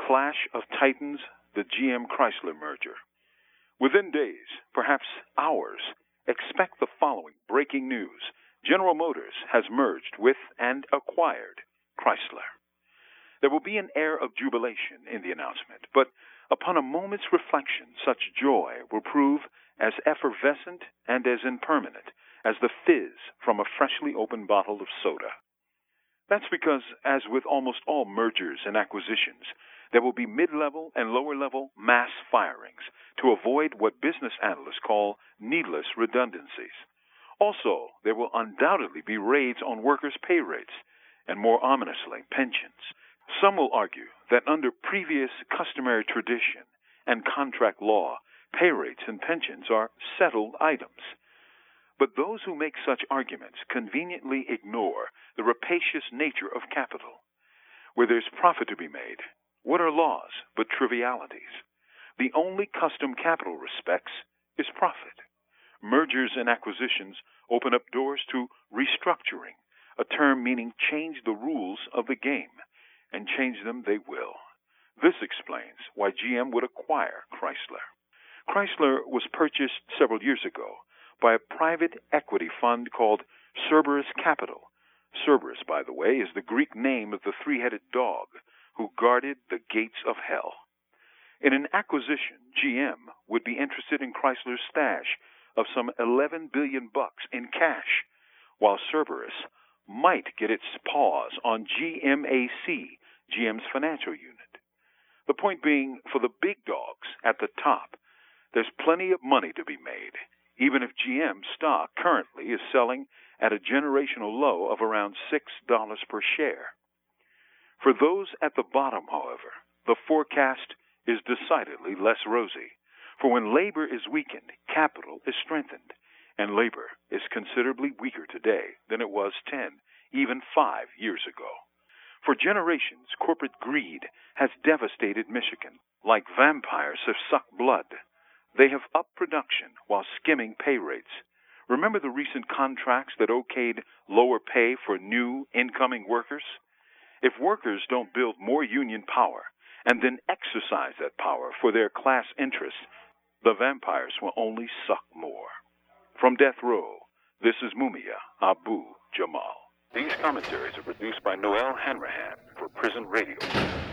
clash of titans, the GM-Chrysler merger. Within days, perhaps hours, expect the following breaking news. General Motors has merged with and acquired Chrysler. There will be an air of jubilation in the announcement, but upon a moment's reflection, such joy will prove as effervescent and as impermanent as the fizz from a freshly opened bottle of soda. That's because, as with almost all mergers and acquisitions, there will be mid-level and lower-level mass firings to avoid what business analysts call needless redundancies. Also, there will undoubtedly be raids on workers' pay rates, and more ominously, pensions. Some will argue that under previous customary tradition and contract law, pay rates and pensions are settled items. But those who make such arguments conveniently ignore the rapacious nature of capital. Where there's profit to be made, what are laws but trivialities? The only custom capital respects is profit. Mergers and acquisitions open up doors to restructuring, a term meaning change the rules of the game, and change them they will. This explains why GM would acquire Chrysler. Chrysler was purchased several years ago by a private equity fund called Cerberus Capital. Cerberus, by the way, is the Greek name of the three-headed dog who guarded the gates of hell. In an acquisition, GM would be interested in Chrysler's stash of some $11 billion in cash, while Cerberus might get its paws on GMAC, GM's financial unit. The point being, for the big dogs at the top, there's plenty of money to be made, even if GM stock currently is selling at a generational low of around $6 per share. For those at the bottom, however, the forecast is decidedly less rosy, for when labor is weakened, capital is strengthened, and labor is considerably weaker today than it was 10, even 5 years ago. For generations, corporate greed has devastated Michigan. Like vampires have sucked blood. They have upped production while skimming pay rates. Remember the recent contracts that okayed lower pay for new incoming workers? If workers don't build more union power and then exercise that power for their class interests, the vampires will only suck more. From Death Row, this is Mumia Abu Jamal. These commentaries are produced by Noel Hanrahan for Prison Radio.